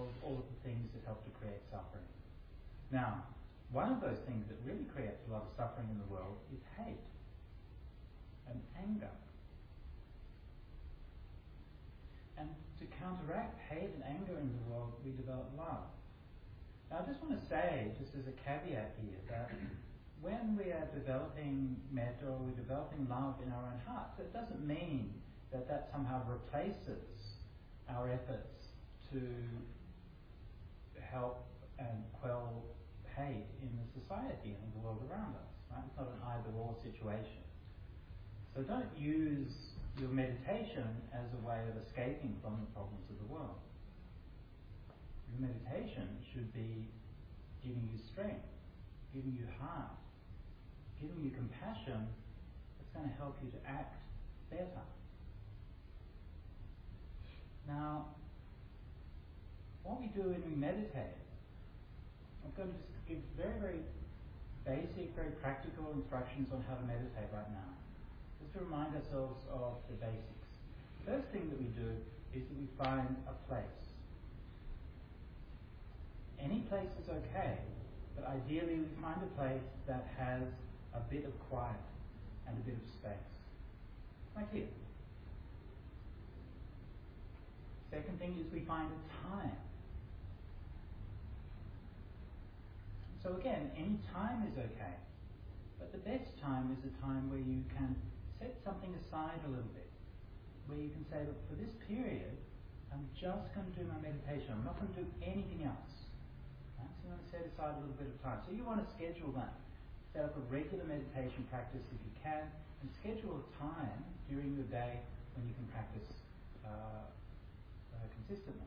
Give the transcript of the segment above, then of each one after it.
of all of the things that help to create suffering. Now, one of those things that really creates a lot of suffering in the world is hate and anger. And to counteract hate and anger in the world, we develop love. Now, I just want to say, just as a caveat here, that when we are developing metta or we're developing love in our own hearts, it doesn't mean that that somehow replaces our efforts to help and quell hate in the society and in the world around us. Right? It's not an either-or situation. So don't use your meditation as a way of escaping from the problems of the world. Your meditation should be giving you strength, giving you heart, giving you compassion that's going to help you to act better. Now, what we do when we meditate, I'm going to just give very, very basic, very practical instructions on how to meditate right now. Just to remind ourselves of the basics. The first thing that we do is that we find a place. Any place is okay, but ideally we find a place that has a bit of quiet and a bit of space. Like here. Second thing is we find a time. So again, any time is okay, but the best time is a time where you can set something aside a little bit, where you can say, look, for this period, I'm just going to do my meditation. I'm not going to do anything else. Right? So you want to set aside a little bit of time. So you want to schedule that. Set up a regular meditation practice if you can, and schedule a time during the day when you can practice consistently.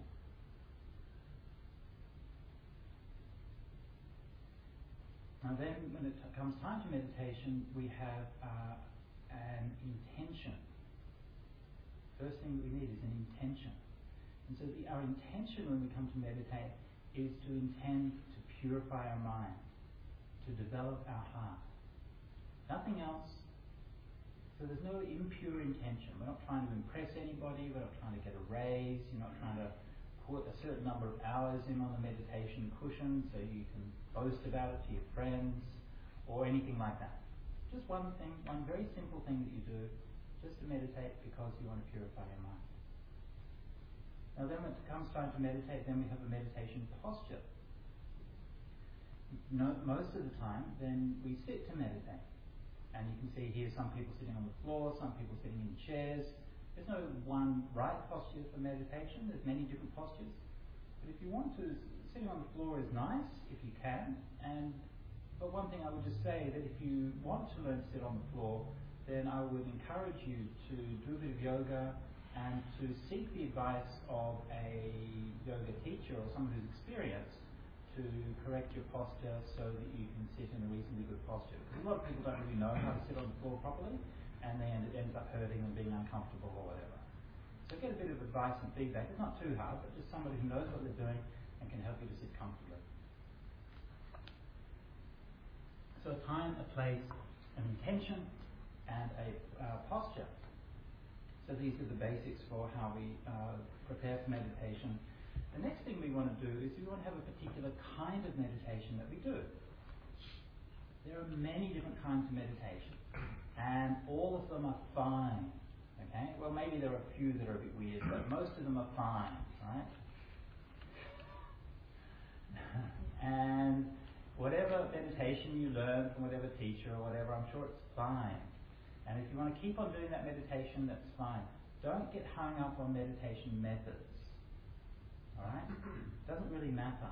Now then, when it comes time to meditation, we have an intention. First thing that we need is an intention. And so our intention when we come to meditate is to intend to purify our mind, to develop our heart. Nothing else. So there's no impure intention. We're not trying to impress anybody. We're not trying to get a raise. You're not trying to put a certain number of hours in on the meditation cushion so you can boast about it to your friends or anything like that. Just one thing, one very simple thing that you do, just to meditate because you want to purify your mind. Now then when it comes time to meditate, then we have a meditation posture. Most of the time, then we sit to meditate. And you can see here some people sitting on the floor, some people sitting in chairs. There's no one right posture for meditation. There's many different postures. But if you want to, sitting on the floor is nice, if you can. But one thing I would just say that if you want to learn to sit on the floor, then I would encourage you to do a bit of yoga and to seek the advice of a yoga teacher or someone who's experienced to correct your posture so that you can sit in a reasonably good posture. Because a lot of people don't really know how to sit on the floor properly, and it ends up hurting and being uncomfortable or whatever. So get a bit of advice and feedback. It's not too hard, but just somebody who knows what they're doing and can help you to sit comfortably. So a time, a place, an intention, and a posture. So these are the basics for how we prepare for meditation. The next thing we want to do is we want to have a particular kind of meditation that we do. There are many different kinds of meditation, and all of them are fine. Okay? Well, maybe there are a few that are a bit weird, but most of them are fine, right? And whatever meditation you learn from whatever teacher or whatever, I'm sure it's fine. And if you want to keep on doing that meditation, that's fine. Don't get hung up on meditation methods. Alright? It doesn't really matter.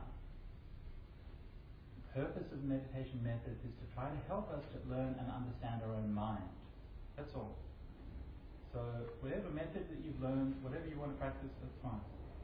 The purpose of meditation methods is to try to help us to learn and understand our own mind. That's all. So whatever method that you've learned, whatever you want to practice, that's fine.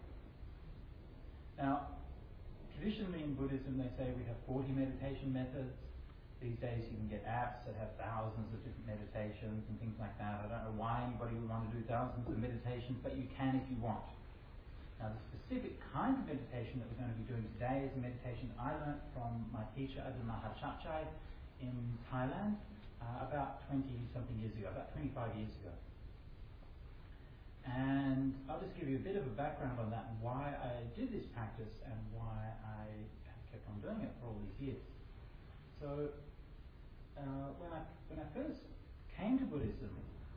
Now, traditionally in Buddhism they say we have 40 meditation methods. These days you can get apps that have thousands of different meditations and things like that. I don't know why anybody would want to do thousands of meditations, but you can if you want. Now the specific kind of meditation that we're going to be doing today is a meditation I learnt from my teacher Ajahn Mahachachai in Thailand about 20-something years ago, about 25 years ago. And I'll just give you a bit of a background on that and why I did this practice and why I have kept on doing it for all these years. So when I first came to Buddhism,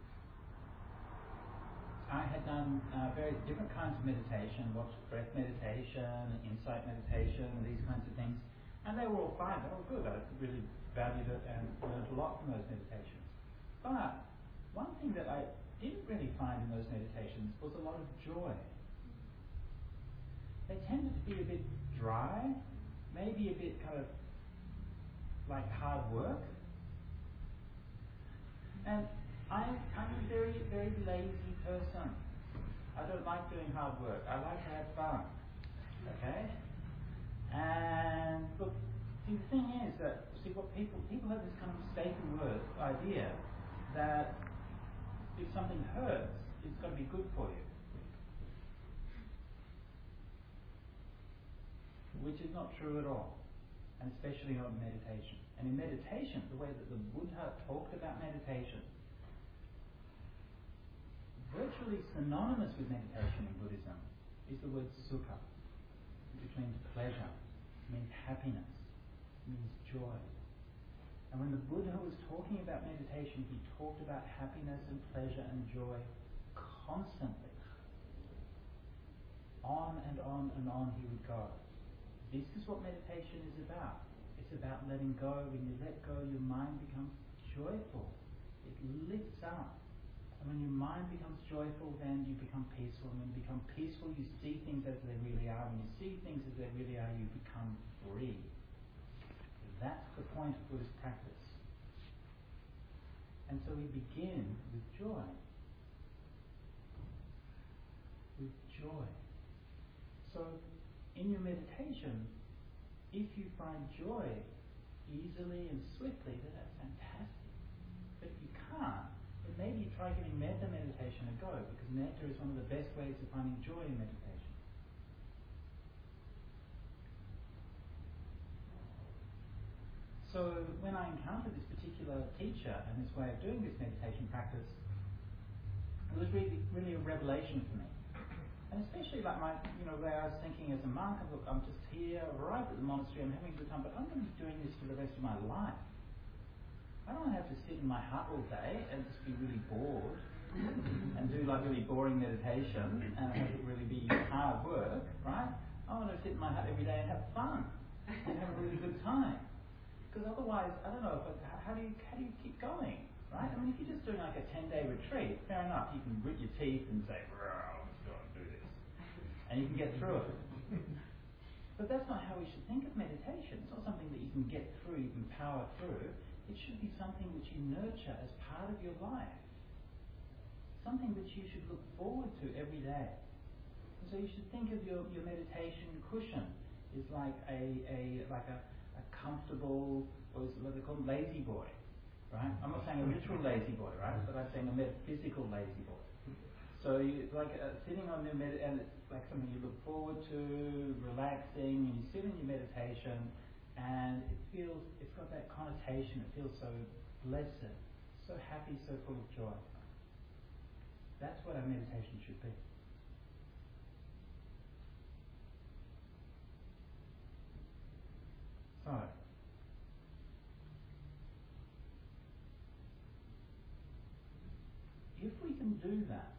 I had done various different kinds of meditation, watched breath meditation, insight meditation, these kinds of things, and they were all fine, they were good. I really valued it and learned a lot from those meditations. But one thing that I didn't really find in those meditations was a lot of joy. They tended to be a bit dry, maybe a bit kind of like hard work. And I'm a very, very lazy person. I don't like doing hard work. I like to have fun. Okay? And look, see, the thing is that, what people have this kind of mistaken idea that if something hurts, it's got to be good for you. Which is not true at all. And especially not in meditation. And in meditation, the way that the Buddha talked about meditation, virtually synonymous with meditation in Buddhism is the word sukha, which means pleasure, means happiness, means joy. And when the Buddha was talking about meditation, he talked about happiness and pleasure and joy constantly. On and on and on he would go. This is what meditation is about. It's about letting go. When you let go, your mind becomes joyful. It lifts up. And when your mind becomes joyful, then you become peaceful. And when you become peaceful, you see things as they really are. When you see things as they really are, you become free. That's the point of Buddhist practice. And so we begin with joy. With joy. So in your meditation, if you find joy easily and swiftly, then that's fantastic. But if you can't, then maybe try giving metta meditation a go, because metta is one of the best ways of finding joy in meditation. So when I encountered this particular teacher and this way of doing this meditation practice, it was really a revelation for me. And especially like where I was thinking as a monk, look, I'm just here, I've arrived at the monastery, I'm having a good time, but I'm going to be doing this for the rest of my life. I don't have to sit in my hut all day and just be really bored and do like really boring meditation and have it really be hard work, right? I want to sit in my hut every day and have fun and have a really good time. Because otherwise, I don't know, how do you keep going, right? I mean, if you're just doing like a 10-day retreat, fair enough, you can grit your teeth and say, I'll just go and do this. And you can get through it. But that's not how we should think of meditation. It's not something that you can get through, you can power through. It should be something which you nurture as part of your life. Something which you should look forward to every day. And so you should think of your meditation cushion is like a comfortable, what they call lazy boy, right? I'm not saying a literal lazy boy, right? But I'm saying a metaphysical lazy boy. So you like sitting on your and it's like something you look forward to, relaxing, and you sit in your meditation, and it's got that connotation. It feels so blessed, so happy, so full of joy. That's what our meditation should be. So, if we can do that,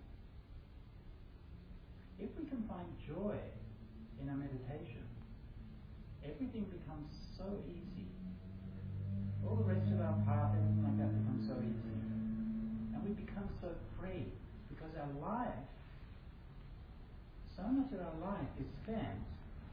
if we can find joy in our meditation, everything becomes so easy. All the rest of our path, everything like that becomes so easy. And we become so free, because our life, so much of our life is spent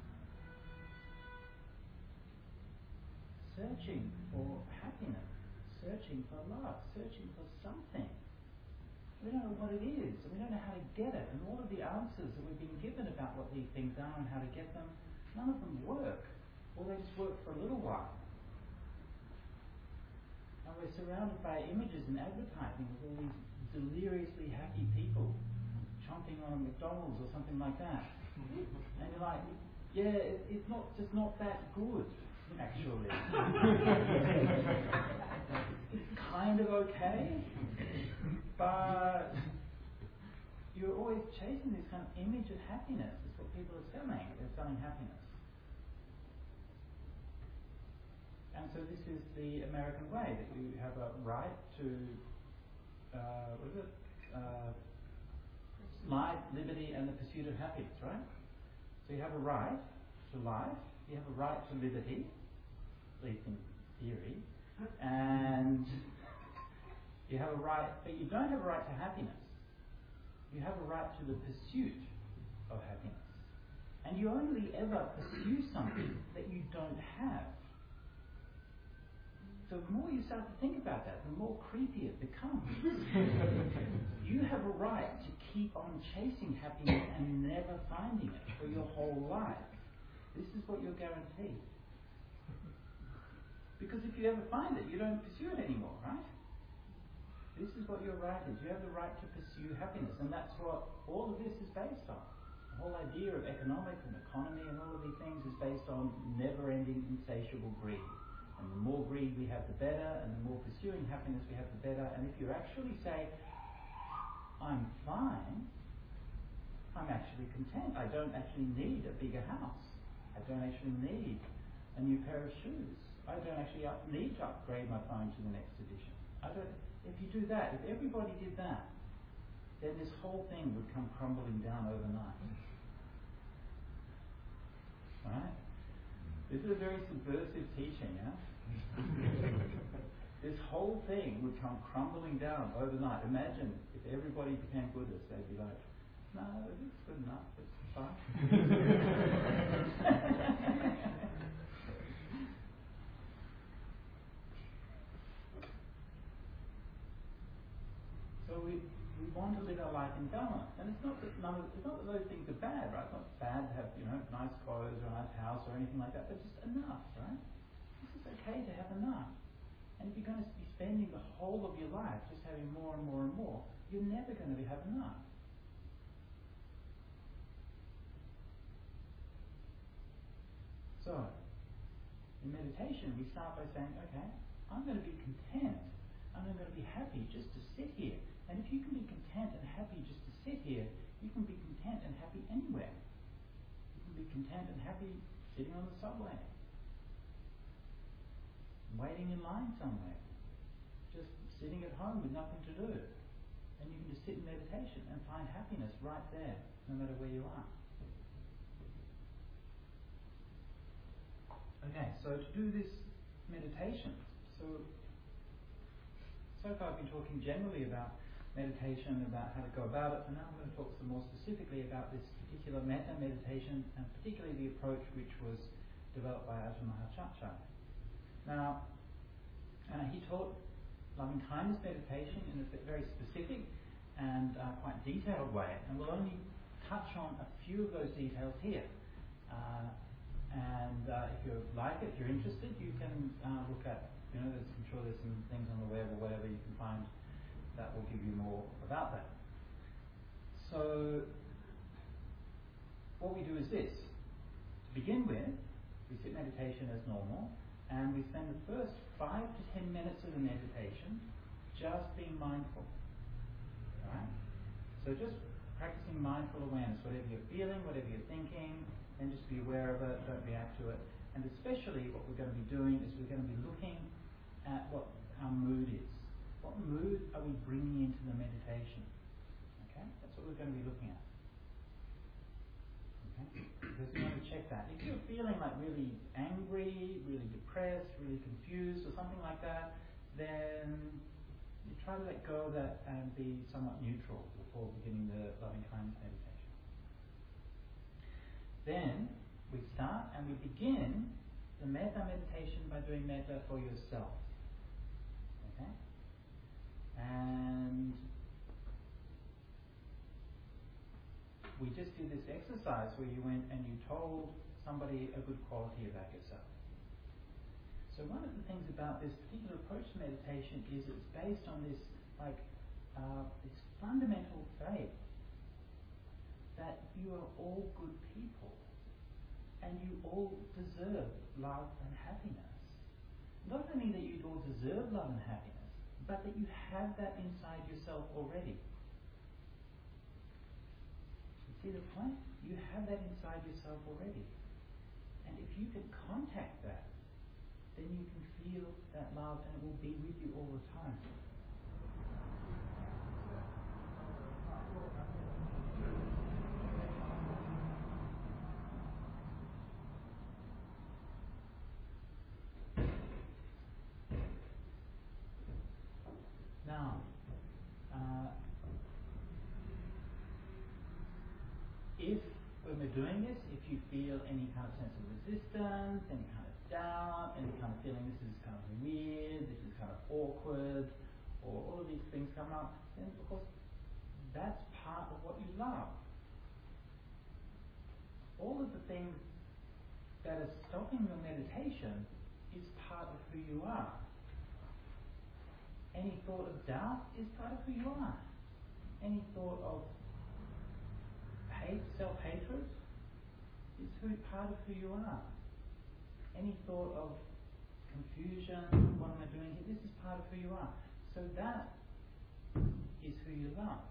searching for happiness, searching for love, searching for something. We don't know what it is, and we don't know how to get it. And all of the answers that we've been given about what these things are and how to get them, none of them work. Or they just work for a little while. And we're surrounded by images and advertising with all these deliriously happy people chomping on a McDonald's or something like that. And you're like, yeah, it's not that good, actually. It's kind of okay, but you're always chasing this kind of image of happiness. That's what people are selling. They're selling happiness. And so this is the American way, that you have a right to, life, liberty, and the pursuit of happiness, right? So you have a right to life, you have a right to liberty, at least in theory, and you have a right, but you don't have a right to happiness. You have a right to the pursuit of happiness. And you only ever pursue something that you don't have. So the more you start to think about that, the more creepy it becomes. You have a right to keep on chasing happiness and never finding it for your whole life. This is what you're guaranteed. Because if you ever find it, you don't pursue it anymore, right? This is what your right is. You have the right to pursue happiness, and that's what all of this is based on. The whole idea of economics and economy and all of these things is based on never-ending, insatiable greed. And the more greed we have, the better, and the more pursuing happiness we have, the better. And if you actually say, I'm fine, I'm actually content. I don't actually need a bigger house. I don't actually need a new pair of shoes. I don't actually need to upgrade my phone to the next edition. If you do that, if everybody did that, then this whole thing would come crumbling down overnight. Right? This is a very subversive teaching, yeah? This whole thing would come crumbling down overnight. Imagine if everybody became Buddhists, they'd be like, no, it's good enough, it's fine. So we want to live our life in balance. And it's not that those things are bad, right? It's not bad to have, nice clothes or a nice house or anything like that, but just enough, right? It's okay to have enough. And if you're going to be spending the whole of your life just having more and more and more, you're never going to have enough. So, in meditation, we start by saying, okay, I'm going to be content. I'm going to be happy just to sit here. And if you can be content and happy just to sit here, you can be content and happy anywhere. You can be content and happy sitting on the subway, waiting in line somewhere, just sitting at home with nothing to do. And you can just sit in meditation and find happiness right there, no matter where you are. Okay, so to do this meditation, so far I've been talking generally about meditation, about how to go about it, and now I'm going to talk some more specifically about this particular metta meditation, and particularly the approach which was developed by Ajahn Mahachacha. Now, he taught loving kindness meditation in a very specific and quite detailed way, and we'll only touch on a few of those details here. If you like it, if you're interested, you can look at, I'm sure there's some things on the web or whatever you can find that will give you more about that. So, what we do is this. To begin with, we sit meditation as normal, and we spend the first 5 to 10 minutes of the meditation just being mindful. Right? So just practicing mindful awareness, whatever you're feeling, whatever you're thinking, then just be aware of it, don't react to it. And especially what we're going to be doing is we're going to be looking at what our mood is. What mood are we bringing into the meditation? Okay? That's what we're going to be looking at. Okay? Because we want to check that. If you're feeling like really angry, really depressed, really confused or something like that, then you try to let go of that and be somewhat neutral before beginning the loving kindness meditation. Then we start and we begin the metta meditation by doing metta for yourself. Okay? And we just did this exercise where you went and you told somebody a good quality about yourself. So one of the things about this particular approach to meditation is it's based on this this fundamental faith that you are all good people and you all deserve love and happiness. Not only that you all deserve love and happiness, but that you have that inside yourself already. See the point? You have that inside yourself already. And if you can contact that, then you can feel that love and it will be with you all the time. Now, if when we're doing this, if you feel any kind of sense of resistance, any kind of doubt, any kind of feeling this is kind of weird, this is kind of awkward, or all of these things come up, then of course that's part of what you love. All of the things that are stopping your meditation is part of who you are. Any thought of doubt is part of who you are. Any thought of hate, self-hatred is part of who you are. Any thought of confusion, what am I doing here? This is part of who you are. So that is who you love.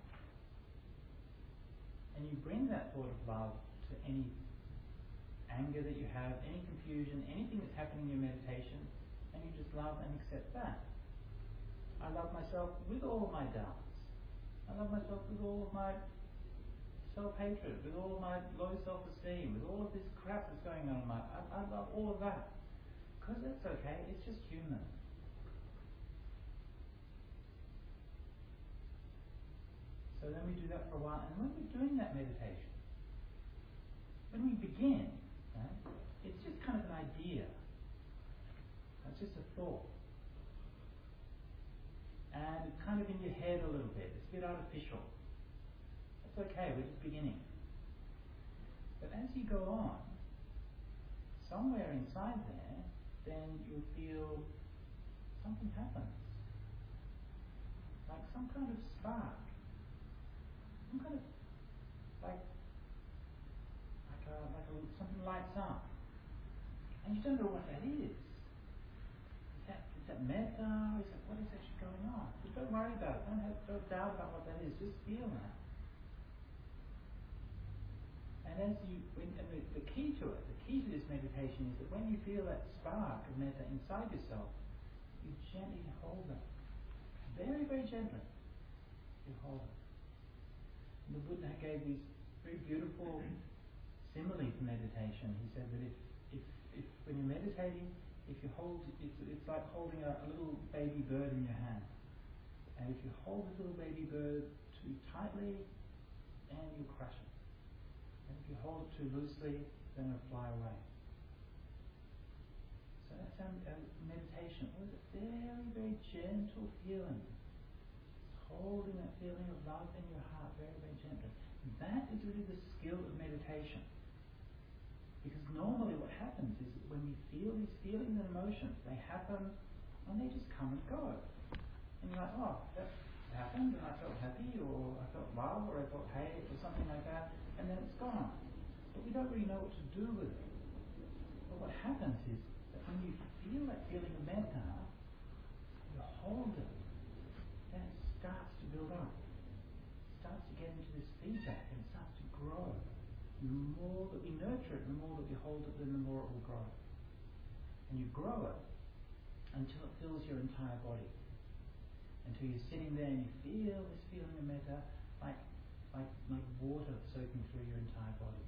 And you bring that thought of love to any anger that you have, any confusion, anything that's happening in your meditation, and you just love and accept that. I love myself with all of my doubts. I love myself with all of my self-hatred, with all of my low self-esteem, with all of this crap that's going on in my life. I love all of that. Because that's okay, it's just human. So then we do that for a while, and when we're doing that meditation, when we begin, right, it's just kind of an idea. It's just a thought. And it's kind of in your head a little bit. It's a bit artificial. It's okay, we're just beginning. But as you go on, somewhere inside there, then you'll feel something happens. Like some kind of spark. Some kind of, something lights up. And you don't know what that is. Is that metta? What is actually going on? Just don't worry about it. Don't doubt about what that is. Just feel that. And the key to it, the key to this meditation is that when you feel that spark of metta inside yourself, you gently hold it. Very, very gently. You hold it. And the Buddha gave these very beautiful similes to meditation. He said that if when you're meditating, if you hold, it's like holding a little baby bird in your hand. And if you hold this little baby bird too tightly, then you crush it. And if you hold it too loosely, then it'll fly away. So that's our meditation. It was a very, very gentle feeling. Holding that feeling of love in your heart very, very gently. That is really the skill of meditation. Because normally what happens is that when we feel these feelings and emotions, they happen and they just come and go. And you're like, oh, that happened and I felt happy, or I felt love, or I felt hate, or something like that, and then it's gone. But we don't really know what to do with it. But what happens is that when you feel that feeling of metta, you hold it, then it starts to build up. It starts to get into this feedback and it starts to grow. And the more that we nurture it, the more that we hold it, then the more it will grow. And you grow it until it fills your entire body. Until you're sitting there and you feel this feeling of metta like water soaking through your entire body.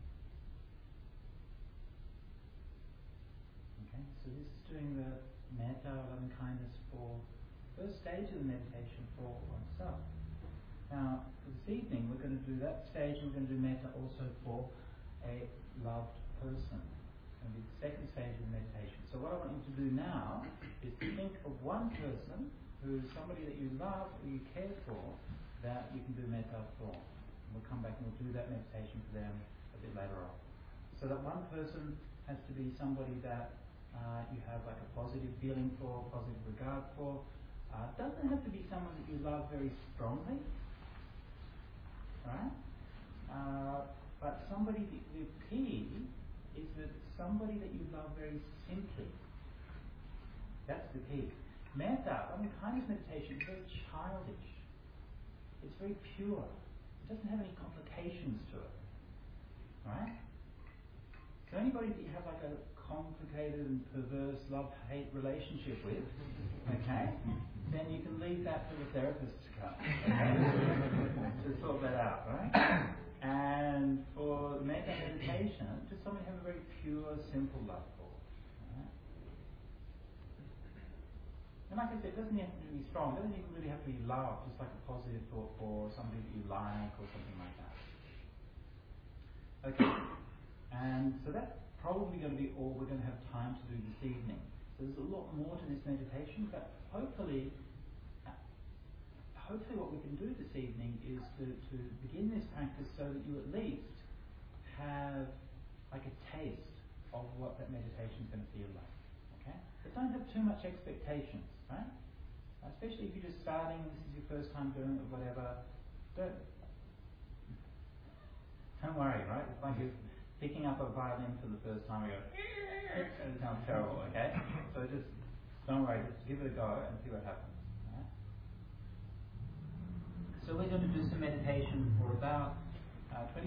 Okay, so this is doing the metta, loving kindness, for the first stage of the meditation for oneself. Now, for this evening, we're going to do that stage, and we're going to do metta also for a loved person. It's going to be the second stage of the meditation. So what I want you to do now is to think of one person who's somebody that you love or you care for that you can do metta for. And we'll come back and we'll do that meditation for them a bit later on. So that one person has to be somebody that you have like a positive feeling for, positive regard for. Doesn't have to be someone that you love very strongly. Right? But somebody, the key is that somebody that you love very simply. That's the key. Metta, loving kindness meditation, is very childish. It's very pure. It doesn't have any complications to it. Right? So anybody that you have like a complicated and perverse love-hate relationship with, okay, then you can leave that for the therapist to come, to sort that out, right? And for metta meditation, just somebody have a very pure, simple love for. Right? And like I said, it doesn't have to be strong. It doesn't even really have to be love, just like a positive thought for somebody that you like or something like that. Okay. And so that's probably going to be all we're going to have time to do this evening. So there's a lot more to this meditation, but hopefully what we can do this evening is to begin this practice so that you at least have like a taste of what that meditation is going to feel like. Okay? But don't have too much expectations, right? Especially if you're just starting, this is your first time doing it or whatever. Don't worry, right? It's like you're picking up a violin for the first time, you go, and it sounds terrible, okay? So just don't worry, just give it a go and see what happens. Right? So we're going to do some meditation for about 20